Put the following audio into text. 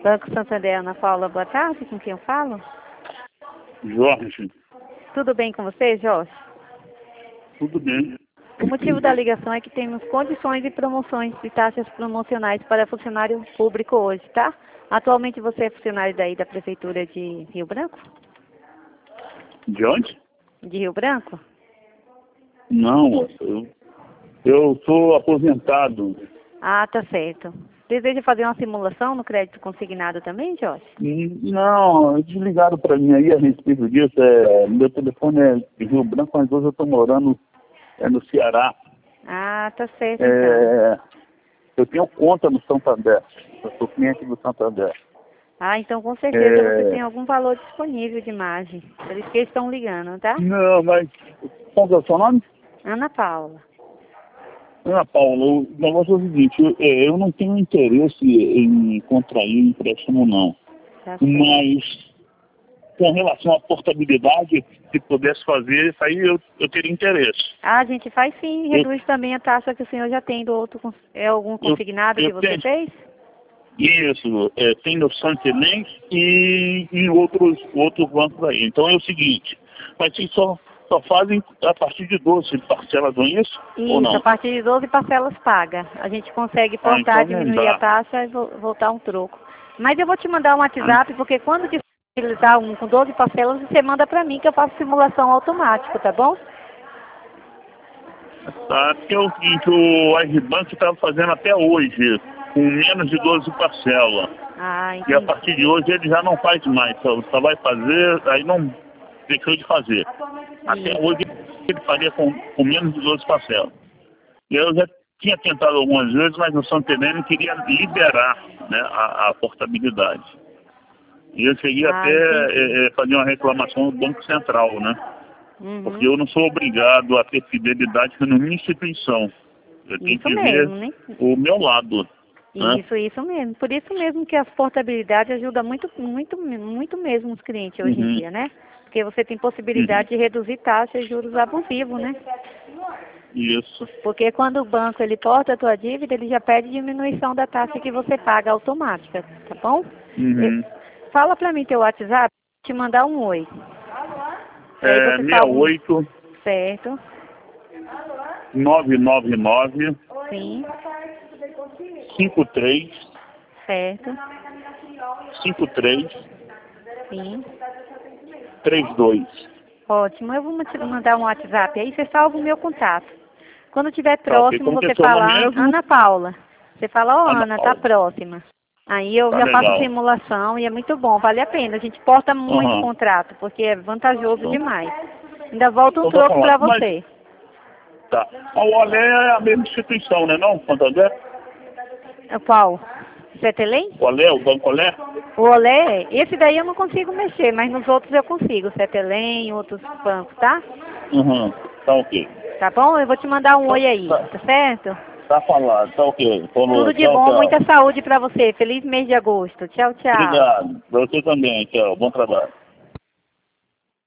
Banco Santander, Ana Paula, boa tarde, com quem eu falo? Jorge, Tudo bem com você, Jorge? tudo bem. O motivo da ligação é que temos condições e promoções de taxas promocionais para funcionário público hoje, tá? Atualmente você é funcionário daí da Prefeitura de Rio Branco? De onde? De Rio Branco? Não, eu sou aposentado. Ah, tá certo. Deseja fazer uma simulação no crédito consignado também, Jorge? Não, desligaram para mim aí a respeito disso. Meu telefone é de Rio Branco, mas hoje eu estou morando no Ceará. Ah, tá certo, então. Eu tenho conta no Santander. Eu sou cliente do Santander. Ah, então com certeza você tem algum valor disponível de margem. Por isso que eles estão ligando, tá? Não, mas qual que é o seu nome? Ana Paula. Ana Paula, o negócio é o seguinte, eu não tenho interesse em contrair um empréstimo, não. Tá certo. Mas, com relação à portabilidade, se pudesse fazer, isso aí eu teria interesse. Ah, a gente faz sim, reduz também a taxa que o senhor já tem do outro. É algum consignado que você fez? Isso, tem no Santander e em outros bancos aí. Então é o seguinte, mas vocês só fazem a partir de 12 parcelas, não é isso? Ou não? Isso, a partir de 12 parcelas paga. A gente consegue portar, então diminuir a taxa e voltar um troco. Mas eu vou te mandar um WhatsApp, porque quando disponibilizar um com 12 parcelas, você manda pra mim que eu faço simulação automática, tá bom? Tá, porque é o seguinte, o Agibank estava fazendo até hoje, com menos de 12 parcelas. Ah, E a entendi. partir de hoje ele já não faz mais, só vai fazer, aí não deixou de fazer. Até hoje ele faria com menos de 12 parcelas. E eu já tinha tentado algumas vezes, mas o Santander não queria liberar, né, a portabilidade. E eu cheguei até fazer uma reclamação no Banco Central, né? Porque eu não sou obrigado a ter fidelidade com nenhuma instituição. Eu tenho que ver o meu lado. Né? Isso mesmo. Por isso mesmo que a portabilidade ajuda muito mesmo os clientes hoje em dia, né? Porque você tem possibilidade de reduzir taxas e juros abusivos, né? Isso. Porque quando o banco ele porta a tua dívida, ele já pede diminuição da taxa que você paga automática, tá bom? Fala pra mim teu WhatsApp, te mandar um oi. 68 certo. 999 Sim. 53 Certo. 53 Sim. 32. Ótimo, eu vou te mandar um WhatsApp aí, você salva o meu contato. Quando estiver Tá, ok. próximo, Como que você é seu nome fala, mesmo? Ana Paula. Você fala, ó, Ana Ana, tá Paula. próxima. Aí eu Tá já faço legal. simulação e é muito bom, vale a pena. A gente porta muito o contrato, porque é vantajoso demais. Ainda volta um troco pra você. Tá. O Olé é a mesma instituição, né não, Santander? Qual? Cetelém? O Olé, o Banco Olé? O Olé, esse daí eu não consigo mexer, mas nos outros eu consigo. Cetelém, outros bancos, tá? Tá ok. Tá bom? Eu vou te mandar um oi aí, tá certo? Tá falado, tá ok. Tudo de bom, muita saúde pra você. Feliz mês de agosto. Tchau, tchau. Obrigado. Pra você também, tchau. Bom trabalho.